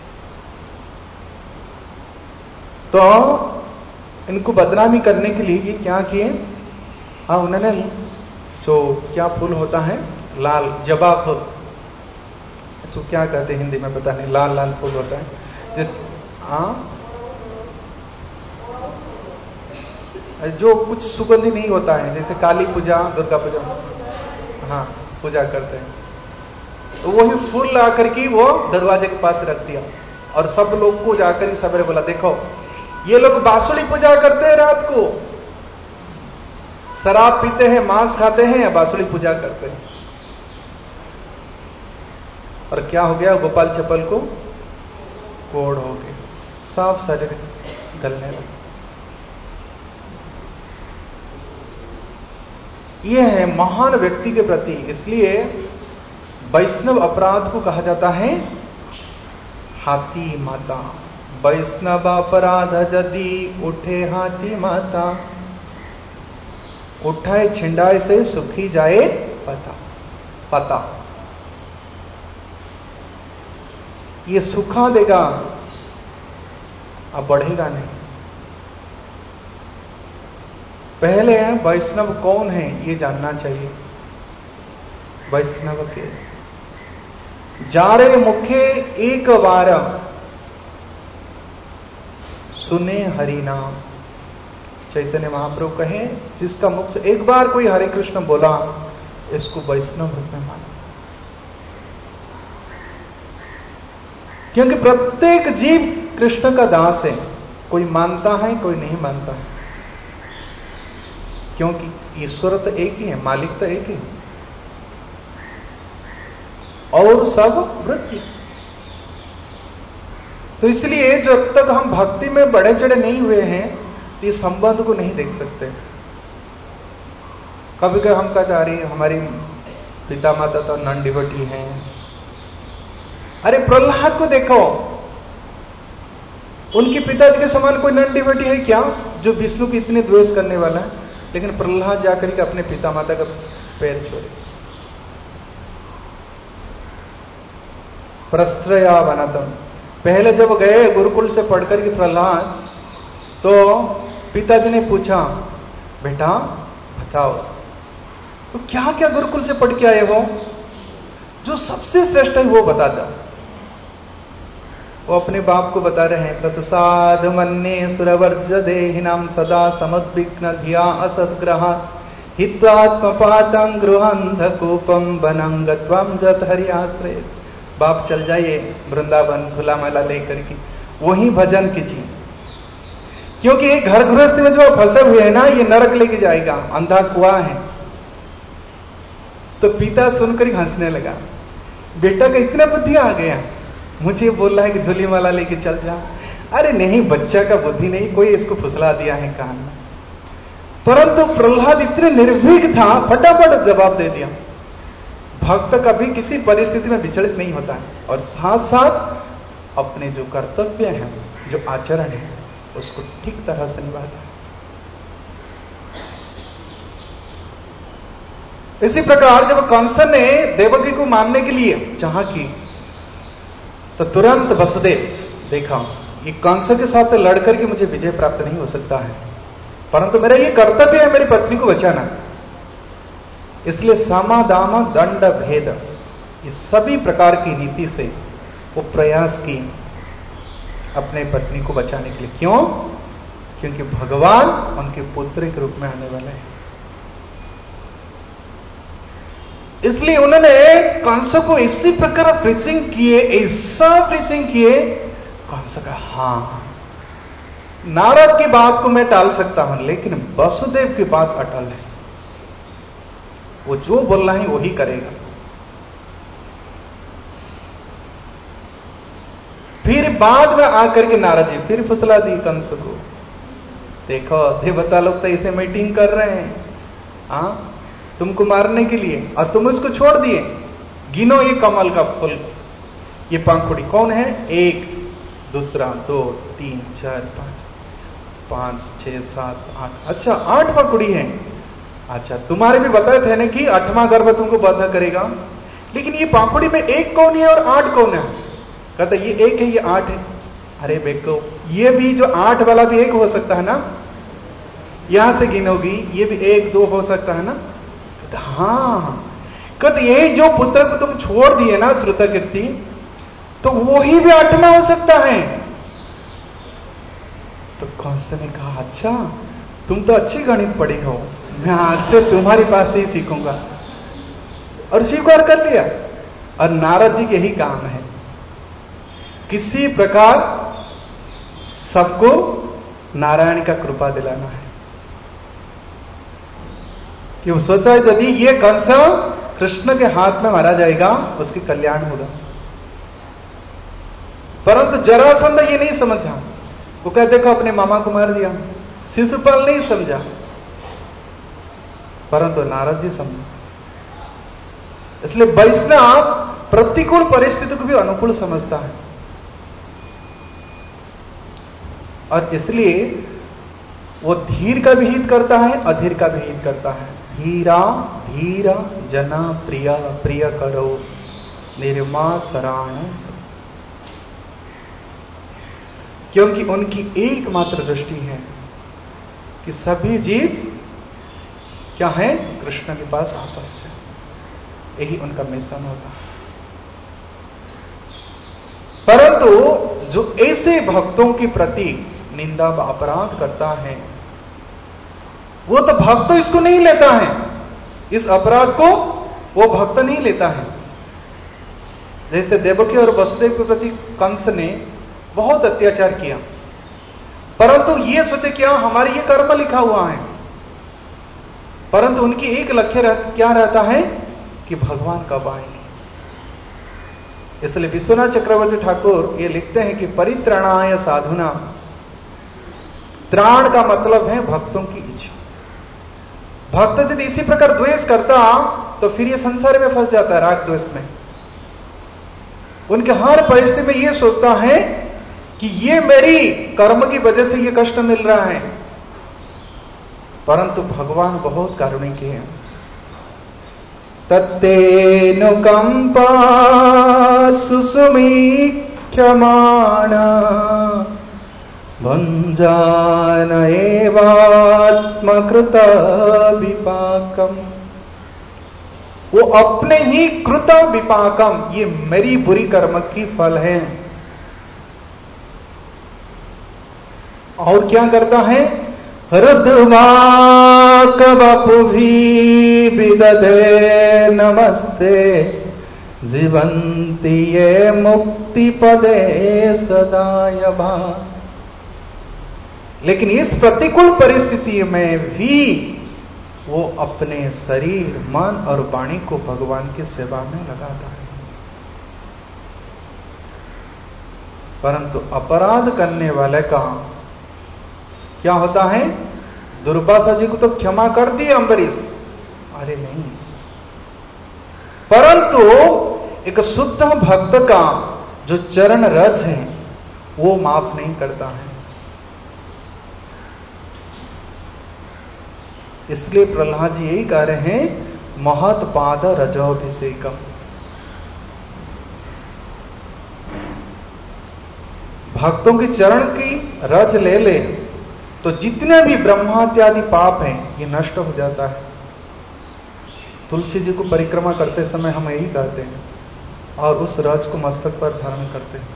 तो इनको बदनामी करने के लिए ये क्या किए, हाँ उन्होंने जो क्या फूल होता है लाल जबा फूल, तो क्या कहते हैं हिंदी में पता नहीं, लाल लाल फूल होता है जिस हाँ जो कुछ सुगंधी नहीं होता है, जैसे काली पूजा दुर्गा पूजा हाँ पूजा करते हैं, तो वही फूल ला करके वो दरवाजे के पास रख दिया और सब लोग को जाकर सवेरे बोला देखो ये लोग बांसुरी पूजा करते हैं, रात को शराब पीते हैं, मांस खाते हैं या बांसुरी पूजा करते हैं। और क्या हो गया, गोपाल चप्पल को कोड़ हो गए, साफ शरीर गलने लगा। यह है महान व्यक्ति के प्रति, इसलिए वैष्णव अपराध को कहा जाता है हाथी माता। वैष्णव अपराध यदि उठे हाथी माता, उठाए छिंडाए से सुखी जाए पता पता। ये सुखा देगा, अब बढ़ेगा नहीं। पहले वैष्णव कौन है ये जानना चाहिए। वैष्णव के जारे मुखे एक बार सुने हरि नाम। चैतन्य महाप्रभु कहे जिसका मुख से एक बार कोई हरे कृष्ण बोला इसको वैष्णव रूप में माना। क्योंकि प्रत्येक जीव कृष्ण का दास है, कोई मानता है कोई नहीं मानता है। क्योंकि ईश्वर तो एक ही है, मालिक तो एक ही है, और सब वृत्ति। तो इसलिए जब तक हम भक्ति में बड़े चढ़े नहीं हुए हैं तो ये संबंध को नहीं देख सकते। कभी कभी हम कहते अरे हमारी पिता माता तो नॉन डिवोटी हैं। अरे प्रहलाद को देखो, उनके पिताजी के समान कोई नॉन डिवोटी है क्या जो विष्णु की इतने द्वेष करने वाला है? लेकिन प्रहलाद जाकर के अपने पिता माता का पैर छोड़े। प्रश्रया वनतम, पहले जब गए गुरुकुल से पढ़कर के प्रहलाद, तो पिताजी ने पूछा बेटा बताओ तो क्या क्या गुरुकुल से पढ़ के आए हो, जो सबसे श्रेष्ठ है वो बता दो। वो अपने बाप को बता रहे हैं, तत्साध मन्ये सुरवर्ज देहिनाम सदा समुद्विग्न धिया असद्ग्रह हित्वात्मपातं गृहंधकूपम वनंगत्वम जत हरि आश्रय। बाप चल जाइए वृंदावन झूला माला लेकर के वहीं भजन कीजिए, क्योंकि ये घर गृहस्थी में जो फंसे हुए हैं ना, ये नरक लेके जाएगा, अंधा कुआं है। तो पिता सुनकर हंसने लगा, बेटा का इतना बुद्धि आ गया, मुझे बोल रहा है कि झूली माला लेके चल जा। अरे नहीं, बच्चा का बुद्धि नहीं, कोई इसको फुसला दिया है कान में। परंतु प्रहलाद इतने निर्भीक था, फटाफट जवाब दे दिया। भक्त कभी किसी परिस्थिति में विचलित नहीं होता है, और साथ साथ अपने जो कर्तव्य है, जो आचरण है, उसको ठीक तरह से निभाता है। इसी प्रकार जब कंस ने देवकी को मारने के लिए चाहा की, तो तुरंत वसुदेव देखा ये कंस के साथ लड़कर के मुझे विजय प्राप्त नहीं हो सकता है, परंतु मेरा ये कर्तव्य है मेरी पत्नी को बचाना। इसलिए सामा दामा दंड भेद, ये सभी प्रकार की नीति से वो प्रयास की अपने पत्नी को बचाने के लिए। क्यों? क्योंकि भगवान उनके पुत्र के रूप में आने वाले हैं। इसलिए उन्होंने कंस को इसी प्रकार फ्रीचिंग किए, ऐसा फ्रीचिंग किए, कंस का हाँ नारद की बात को मैं टाल सकता हूं, लेकिन वसुदेव की बात अटल है, वो जो बोलना है वही करेगा। फिर बाद में आकर के नारद जी फिर फुसला दी कंस को, देखो देवता लोग तो ऐसे मीटिंग कर रहे हैं हाँ तुमको मारने के लिए, और तुम उसको छोड़ दिए। गिनो ये कमल का फूल, ये पंखुड़ी कौन है? एक, दूसरा, दो, तीन, चार, पांच, पांच, छह, सात, आठ, अच्छा आठ पंखुड़ी है। अच्छा तुम्हारे भी बताए थे ना कि आठवां गर्भ तुमको बाधा करेगा, लेकिन ये पंखुड़ी में एक कौन है और आठ कौन है? कहता ये एक है, ये आठ है। अरे बेको, ये भी जो आठ वाला भी एक हो सकता है ना, यहां से गिनोगी ये भी एक दो हो सकता है ना। हाँ, कहते ये जो पुत्र को तुम छोड़ दिए ना श्रुतकीर्ति, तो वही भी आठवां हो सकता है। तो कंस ने कहा अच्छा तुम तो अच्छी गणित पढ़े हो, मैं आज से तुम्हारे पास ही सीखूंगा, और स्वीकार कर लिया। और नारद जी के ही काम है किसी प्रकार सबको नारायण का कृपा दिलाना है। कि वो सोचा यदि ये कंस कृष्ण के हाथ में मारा जाएगा उसकी कल्याण होगा, परंतु जरासंध ये नहीं समझा। वो कहते देखो अपने मामा को मार दिया, शिशुपाल नहीं समझा, परंतु नारद जी समझा। इसलिए वैष्णव प्रतिकूल परिस्थिति को भी अनुकूल समझता है, और इसलिए वो धीर का भी हित करता है, अधीर का भी हित करता है। धीरा धीरा जना प्रिया प्रिय करो निर्मा सराण, क्योंकि उनकी एकमात्र दृष्टि है कि सभी जीव क्या है? कृष्ण के पास आपस से, यही उनका मिशन होता है। परंतु जो ऐसे भक्तों के प्रति निंदा व अपराध करता है, वो तो भक्त इसको नहीं लेता है, इस अपराध को वो भक्त नहीं लेता है। जैसे देवकी और वसुदेव के प्रति कंस ने बहुत अत्याचार किया, परंतु ये सोचे क्या हमारे ये कर्म लिखा हुआ है, परंतु उनकी एक लक्ष्य रह, क्या रहता है कि भगवान कब आएंगे। इसलिए विश्वनाथ चक्रवर्ती ठाकुर ये लिखते हैं कि परित्राणाय साधुना, त्राण का मतलब है भक्तों की इच्छा। भक्त यदि इसी प्रकार द्वेष करता तो फिर ये संसार में फंस जाता है, राग द्वेष में। उनके हर परिस्थिति में ये सोचता है कि ये मेरी कर्म की वजह से ये कष्ट मिल रहा है, परंतु भगवान बहुत कारुणिक है। तत्तेनुकंपा सुसुमीक्षमाणा भुञ्जान एवात्मकृत विपाकम। वो अपने ही कृत विपाकम, ये मेरी बुरी कर्म की फल है। और क्या करता है, हृदवाक वपुभी विदधे नमस्ते जीवंती ये मुक्ति पदे सदाय भा। लेकिन इस प्रतिकूल परिस्थिति में भी वो अपने शरीर, मन और वाणी को भगवान की सेवा में लगाता है। परंतु अपराध करने वाले का क्या होता है, दुर्वासा जी को तो क्षमा कर दी अम्बरीश, अरे नहीं, परंतु एक शुद्ध भक्त का जो चरण रज है वो माफ नहीं करता है। इसलिए प्रहलाद जी यही कह रहे हैं, महत पाद रजोभिषेकम। भक्तों के चरण की रज ले ले तो जितने भी ब्रह्मात्यादि पाप हैं ये नष्ट हो जाता है। तुलसी जी को परिक्रमा करते समय हम यही कहते हैं और उस रज को मस्तक पर धारण करते हैं।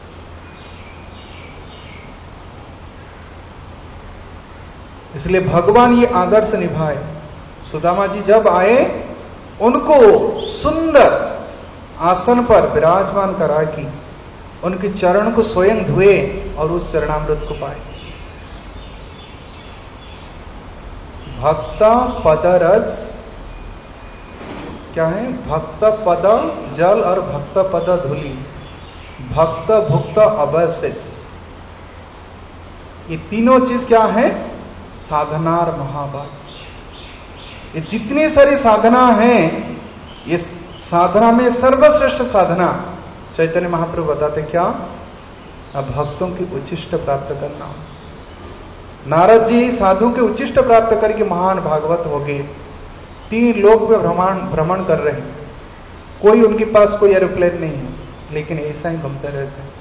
इसलिए भगवान ये आदर्श निभाए। सुदामा जी जब आए उनको सुंदर आसन पर विराजमान करा की उनके चरण को स्वयं धुए और उस चरणामृत को पाए। भक्त पदरज क्या है, भक्त पद जल और भक्त पद धूलि, भक्त भुक्त अवशेष, ये तीनों चीज क्या है, साधनार महाभाग। ये जितनी सारी साधना है, ये साधना में सर्वश्रेष्ठ साधना चैतन्य महाप्रभु बताते क्या, भक्तों की उच्चिष्ट प्राप्त करना। नारद जी साधु के उच्चिष्ट प्राप्त करके महान भागवत हो गए, तीन लोक में भ्रमण भ्रमण कर रहे हैं। कोई उनके पास कोई एरोप्लेन नहीं है, लेकिन ऐसा ही घूमते रहते हैं।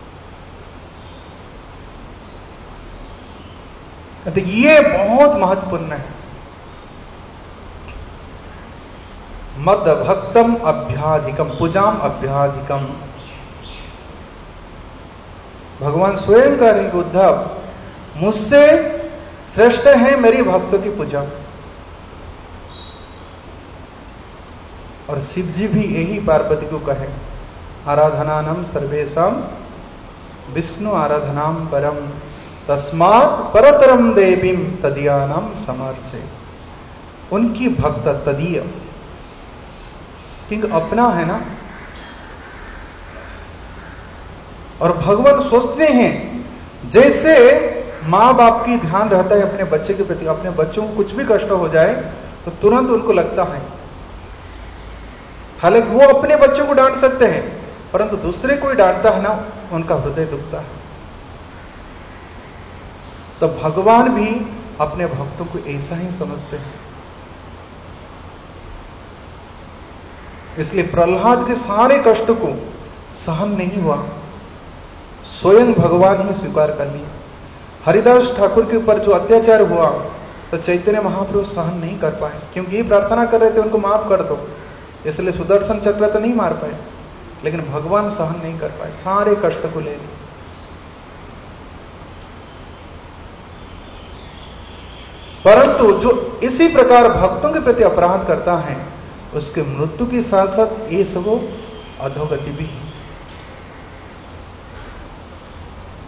तो ये बहुत महत्वपूर्ण है। मद भक्तम अभ्याधिकम पूजाम अभ्याधिकम। भगवान स्वयं कह रहे उद्धव, मुझसे श्रेष्ठ है मेरी भक्तों की पूजा। और शिव जी भी यही पार्वती को कहे, आराधनानम सर्वेशम विष्णु आराधनाम परम तस्मात् परतरम देवीम तदीयानम समर्चे। उनकी भक्त तदीय, क्योंकि अपना है ना। और भगवान सोचते हैं जैसे माँ बाप की ध्यान रहता है अपने बच्चे के प्रति, अपने बच्चों को कुछ भी कष्ट हो जाए तो तुरंत उनको लगता है। हालांकि वो अपने बच्चों को डांट सकते हैं, परंतु दूसरे कोई डांटता है ना, उनका हृदय दुखता है। तो भगवान भी अपने भक्तों को ऐसा ही समझते हैं। इसलिए प्रहलाद के सारे कष्ट को सहन नहीं हुआ, स्वयं भगवान ही स्वीकार कर लिया। हरिदास ठाकुर के ऊपर जो अत्याचार हुआ तो चैतन्य महाप्रभु सहन नहीं कर पाए, क्योंकि ये प्रार्थना कर रहे थे उनको माफ कर दो, इसलिए सुदर्शन चक्र तो नहीं मार पाए, लेकिन भगवान सहन नहीं कर पाए, सारे कष्ट को ले लिए। परंतु जो इसी प्रकार भक्तों के प्रति अपराध करता है, उसके मृत्यु के साथ साथ ये सब अधोगति भी है।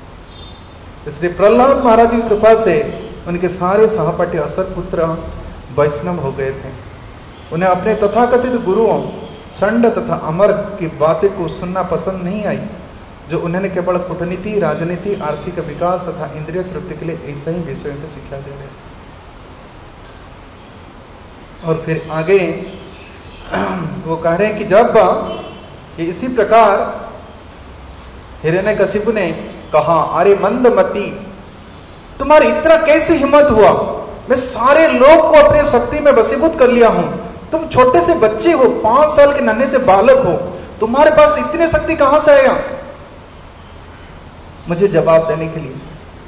इसलिए प्रहलाद महाराज की कृपा से उनके सारे सहपाठी असर पुत्र वैष्णव हो गए थे। उन्हें अपने तथाकथित गुरुओं षंड तथा अमर की बातें को सुनना पसंद नहीं आई, जो उन्होंने केवल कूटनीति, राजनीति, आर्थिक विकास तथा इंद्रिय तृप्ति के लिए ऐसे ही विषयों की शिक्षा दे रहे। और फिर आगे वो कह रहे हैं कि जब इसी प्रकार हिरण्यकशिपु ने कहा, अरे मंदमती, तुम्हारी इतना कैसे हिम्मत हुआ? मैं सारे लोग को अपनी शक्ति में वशीभूत कर लिया हूं, तुम छोटे से बच्चे हो, पांच साल के नन्हे से बालक हो, तुम्हारे पास इतनी शक्ति कहां से आया मुझे जवाब देने के लिए?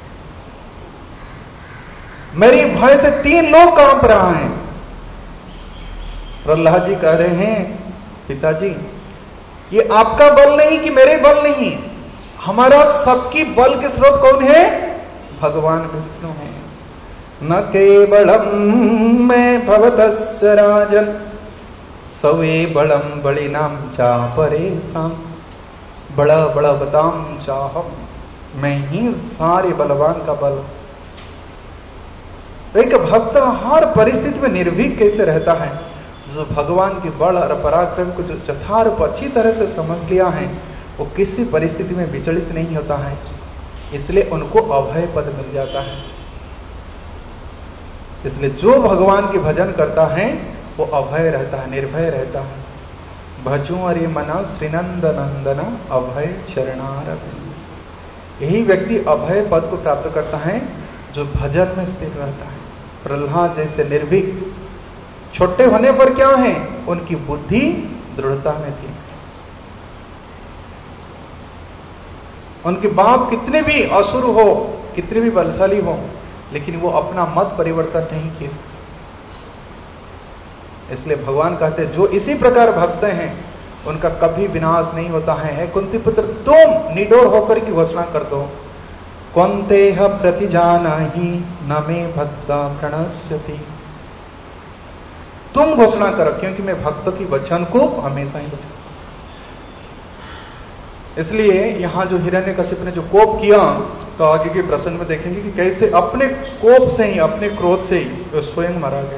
मेरी भय से तीन लोग कांप रहा है। प्रहलाद जी कह रहे हैं, पिताजी ये आपका बल नहीं कि मेरे बल नहीं, हमारा सबकी बल के स्रोत कौन है? भगवान विष्णु है। न केवलम में भवतस्य राजन सवे बड़म बड़ी नाम चा परेशान, बड़ा बड़ा बताम चाहम, मैं ही सारे बलवान का बल। एक भक्त हर परिस्थिति में निर्भीक कैसे रहता है? जो भगवान की बल और पराक्रम को जो यथार्थ अच्छी तरह से समझ लिया है, वो किसी परिस्थिति में विचलित नहीं होता है, इसलिए उनको अभय पद मिल जाता है। इसलिए जो भगवान के भजन करता है वो अभय रहता है, निर्भय रहता है। भजो अरे मना श्रीनंद नंदन अभय शरणारविंद। यही व्यक्ति अभय पद को प्राप्त करता है जो भजन में स्थित रहता है। प्रहलाद जैसे निर्भीक, छोटे होने पर क्या है? उनकी बुद्धि दृढ़ता में थी। उनके बाप कितने भी असुर हो, कितने भी बलशाली हो, लेकिन वो अपना मत परिवर्तन नहीं किए। इसलिए भगवान कहते हैं जो इसी प्रकार भक्त हैं उनका कभी विनाश नहीं होता है। है कुंती पुत्र, तुम निडर होकर की घोषणा कर दो, कौन्तेह प्रतिजानाहि न मे भक्ता प्रणश्यति। तुम घोषणा करो, क्योंकि मैं भक्तों की वचन को हमेशा ही बचाता। इसलिए यहां जो हिरण्यकशिप ने जो कोप किया, तो आगे के प्रश्न में देखेंगे कि कैसे अपने कोप से ही, अपने क्रोध से ही वो स्वयं मारा गया।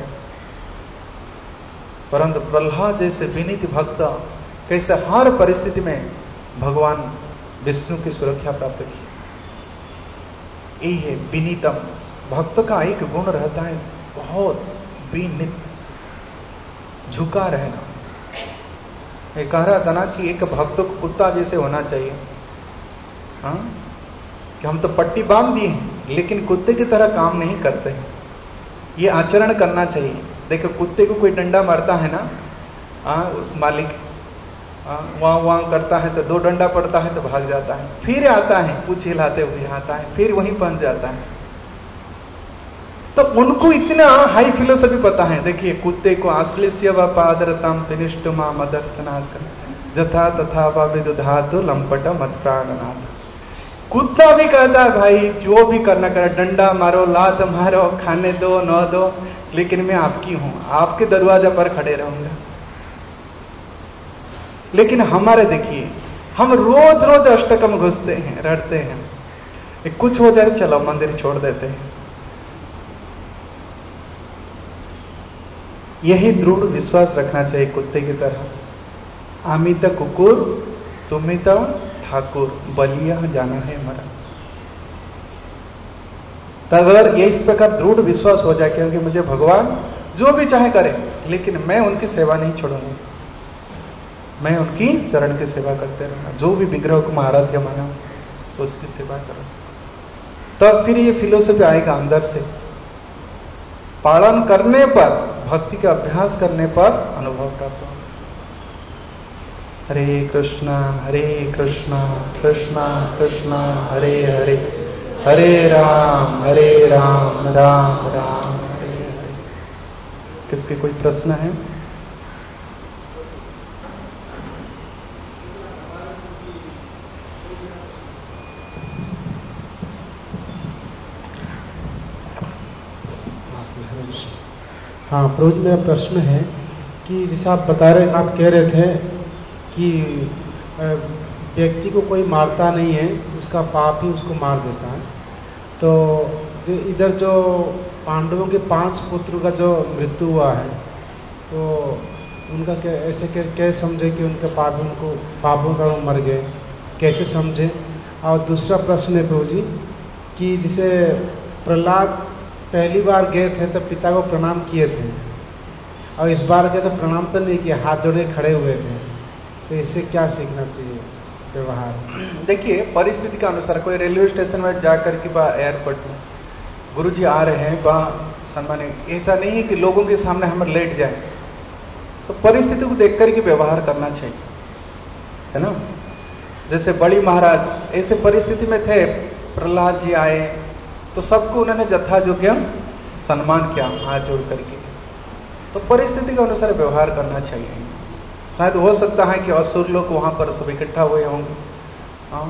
परंतु प्रहलाद जैसे विनीत भक्त कैसे हर परिस्थिति में भगवान विष्णु की सुरक्षा प्राप्त की। यही है विनीतम। भक्त का एक गुण रहता है बहुत विनीत, झुका रहना। मैं कह रहा था ना कि एक भक्त को कुत्ता जैसे होना चाहिए। हाँ, कि हम तो पट्टी बांध दिए हैं, लेकिन कुत्ते की तरह काम नहीं करते। ये आचरण करना चाहिए। देखो, कुत्ते को कोई डंडा मारता है ना, आ, उस मालिक वहां वहां करता है तो दो डंडा पड़ता है तो भाग जाता है, फिर आता है पूछ हिलाते हुए आता है, फिर वहीं पहुंच जाता है। तो उनको इतना हाई फिलोसफी पता है। देखिए, कुत्ते को आश्लेष्य व पादरताम तनिष्ठ मा मदर्शनाथ जथा तथा व विदुधातु लंपट मत प्राणनाथ। कुत्ता भी कहता है भाई जो भी करना करे, डंडा मारो, लात मारो, खाने दो न दो, लेकिन मैं आपकी हूं, आपके दरवाजा पर खड़े रहूंगा। लेकिन हमारे देखिए, हम रोज रोज अष्टकम घुसते हैं, रटते हैं, कुछ हो जाए चलो मंदिर छोड़ देते हैं। यही दृढ़ विश्वास रखना चाहिए कुत्ते की तरह। अमित कुकुर तुमित ठाकुर, बलिया जाना है हमारा। तो अगर ये इस प्रकार दृढ़ विश्वास हो जाए, क्योंकि मुझे भगवान जो भी चाहे करे, लेकिन मैं उनकी सेवा नहीं छोड़ूंगा, मैं उनकी चरण की सेवा करते रहूंगा। जो भी विग्रह को आराध्य माना उसकी सेवा करो, तब फिर ये फिलोसफी आएगा अंदर से। पालन करने पर, भक्ति का अभ्यास करने पर अनुभव प्राप्त होगा। हरे कृष्णा हरे कृष्णा कृष्णा कृष्णा हरे हरे, हरे राम हरे राम राम राम हरे हरे। किसके कोई प्रश्न है? हाँ प्रभु जी, मेरा प्रश्न है कि जैसे आप बता रहे, आप कह रहे थे कि व्यक्ति को कोई मारता नहीं है, उसका पाप ही उसको मार देता है। तो जो इधर जो पांडवों के पांच पुत्र का जो मृत्यु हुआ है, तो उनका क्या ऐसे क्या क्या समझे कि उनके पापों को पापों का वो मर गए, कैसे समझे? और दूसरा प्रश्न है प्रभु जी कि जैसे प्रहलाद पहली बार गए थे तो पिता को प्रणाम किए थे, और इस बार गए तो प्रणाम तो नहीं किया, हाथ जोड़े खड़े हुए थे, तो इससे क्या सीखना चाहिए व्यवहार? देखिए, परिस्थिति के अनुसार कोई रेलवे स्टेशन में जाकर के बा एयरपोर्ट में गुरु जी आ रहे हैं, बा सम्मान, ऐसा नहीं है कि लोगों के सामने हम लेट जाए, तो परिस्थिति को देख करके व्यवहार करना चाहिए, है ना। जैसे बड़ी महाराज ऐसे परिस्थिति में थे, प्रहलाद जी आए तो सबको उन्होंने जथा जोग्य सम्मान किया हाथ जोड़ करके, तो परिस्थिति के अनुसार व्यवहार करना चाहिए। शायद हो सकता है कि असुर लोग वहां पर सब इकट्ठा हुए होंगे। हाँ,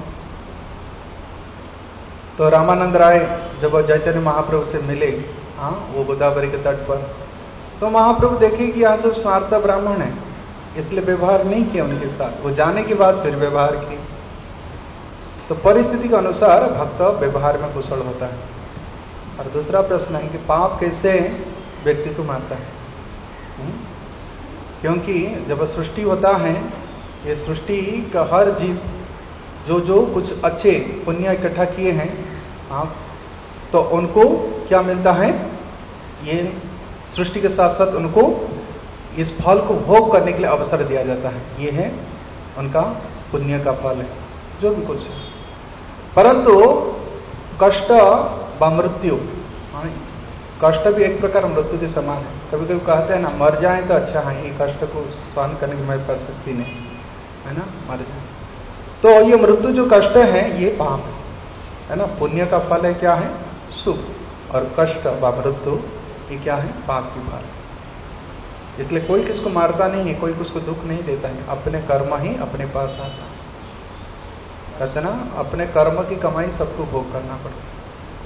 तो रामानंद राय जब चैतन्य महाप्रभु से मिले, हाँ, वो गोदावरी के तट पर, तो महाप्रभु देखे कि यहाँ से स्वार्थ ब्राह्मण है, इसलिए व्यवहार नहीं किया उनके साथ, वो जाने के बाद फिर व्यवहार किए। तो परिस्थिति के अनुसार भक्त व्यवहार में कुशल होता है। और दूसरा प्रश्न है कि पाप कैसे व्यक्ति को मारता है? हुँ? क्योंकि जब सृष्टि होता है, ये सृष्टि का हर जीव जो जो कुछ अच्छे पुण्य इकट्ठा किए हैं, आप तो उनको क्या मिलता है? ये सृष्टि के साथ साथ उनको इस फल को भोग करने के लिए अवसर दिया जाता है। ये है उनका पुण्य का फल है, जो भी कुछ है। परंतु कष्ट व मृत्यु, हाँ, कष्ट भी एक प्रकार मृत्यु के समान है। कभी कभी कहते हैं ना, मर जाए तो अच्छा है, ये कष्ट को सहन करने की मेरे पास शक्ति नहीं है ना, मर जाए। तो ये मृत्यु जो कष्ट है, ये पाप है, है ना। पुण्य का फल है क्या है? सुख, और कष्ट व मृत्यु ये क्या है? पाप की फल। इसलिए कोई किसको मारता नहीं है, कोई किसको दुख नहीं देता है, अपने कर्म ही अपने पास आता है। कहते ना, अपने कर्म की कमाई सबको भोग करना पड़ता है।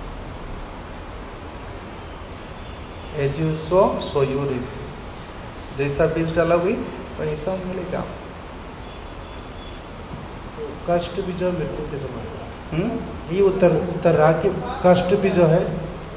As you sow so you reap, जैसा बीज डाला हुई वैसा मिलेगा। कष्ट भी जो मृत्यु के समान, ये उत्तर उत्तर रहा कि कष्ट भी जो है,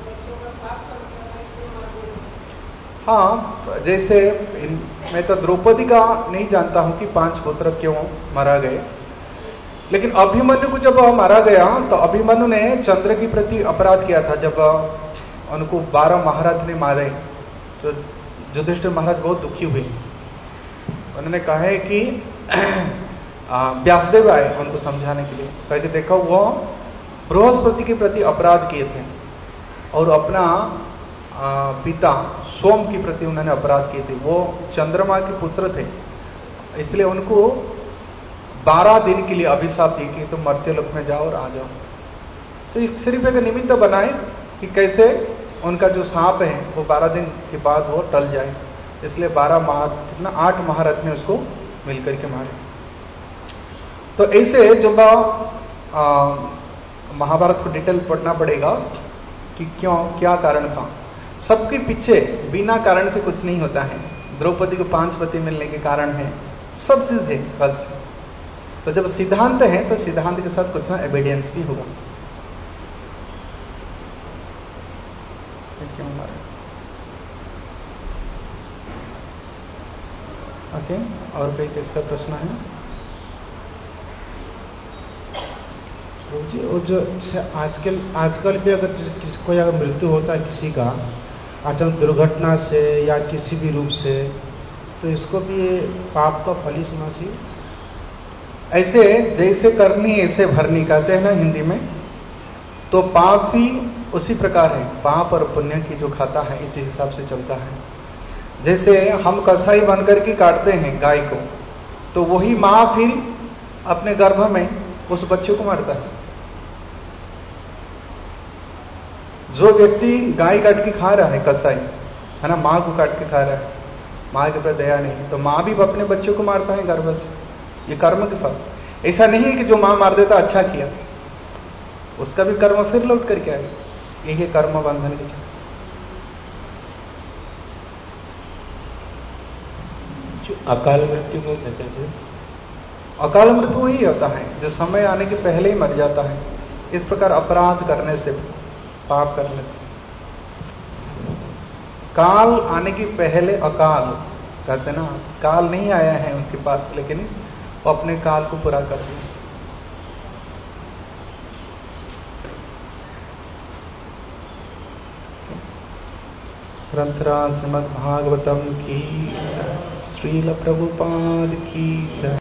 हाँ, जैसे इन, मैं तो द्रौपदी का नहीं जानता हूं कि पांच पुत्र क्यों मारा गए, लेकिन अभिमन्यु को जब मारा गया तो अभिमन्यु ने चंद्र के प्रति अपराध किया था। जब उनको बारह महाराज ने मारे तो युधिष्ठिर महाराज बहुत दुखी हुए। उन्होंने कहा है कि व्यासदेव आए उनको समझाने के लिए, कह के देखो वो बृहस्पति के प्रति अपराध किए थे और अपना आ, पिता सोम के प्रति उन्होंने अपराध किए थे। वो चंद्रमा के पुत्र थे, इसलिए उनको बारह दिन के लिए अभिशाप दिए कि तुम मर्त्य लोक में जाओ और आ जाओ। तो इस सिर्फ एक निमित्त बनाए कि कैसे उनका जो सांप है वो बारह दिन के बाद वो टल जाए, इसलिए बारह महा कितना आठ महारथ ने उसको मिलकर के मारे। तो ऐसे जब महाभारत को डिटेल पढ़ना पड़ेगा कि क्यों क्या कारण था। सबके पीछे बिना कारण से कुछ नहीं होता है। द्रौपदी को पांच पति मिलने के कारण है, सब चीज है कल से। तो जब सिद्धांत है तो सिद्धांत के साथ कुछ ना एविडेंस भी होगा। क्यों हमारे ओके, और कोई किसका प्रश्न है? जी, और जो आजकल आजकल भी अगर किसी कोई अगर मृत्यु होता है किसी का अचानक दुर्घटना से या किसी भी रूप से, तो इसको भी पाप का फल ही समझना चाहिए। ऐसे जैसे करनी ऐसे भरनी कहते हैं ना हिंदी में, तो पाप ही उसी प्रकार है। पाप और पुण्य की जो खाता है इसी हिसाब से चलता है। जैसे हम कसाई बनकर के काटते हैं गाय को, तो वही माँ फिर अपने गर्भ में उस बच्चे को मारता है। जो व्यक्ति गाय काट के खा रहा है, कसाई है ना, माँ को काट के खा रहा है, माँ के प्रति दया नहीं, तो माँ भी अपने बच्चों को मारता है गर्भ से। ये कर्म के फल। ऐसा नहीं है कि जो माँ मार देता अच्छा किया, उसका भी कर्म फिर लौट करके आएगा। यही कर्म बंधन की चक्कर। अकाल मृत्यु को कहते हैं। अकाल मृत्यु वही होता है जो समय आने के पहले ही मर जाता है। इस प्रकार अपराध करने से, पाप करने से। काल आने की पहले अकाल कहते ना, काल नहीं आया है उनके पास, लेकिन वो अपने काल को पूरा कर दिया। ग्रंथराज श्रीमद् भागवतम की जय, श्रील प्रभुपाद की जय।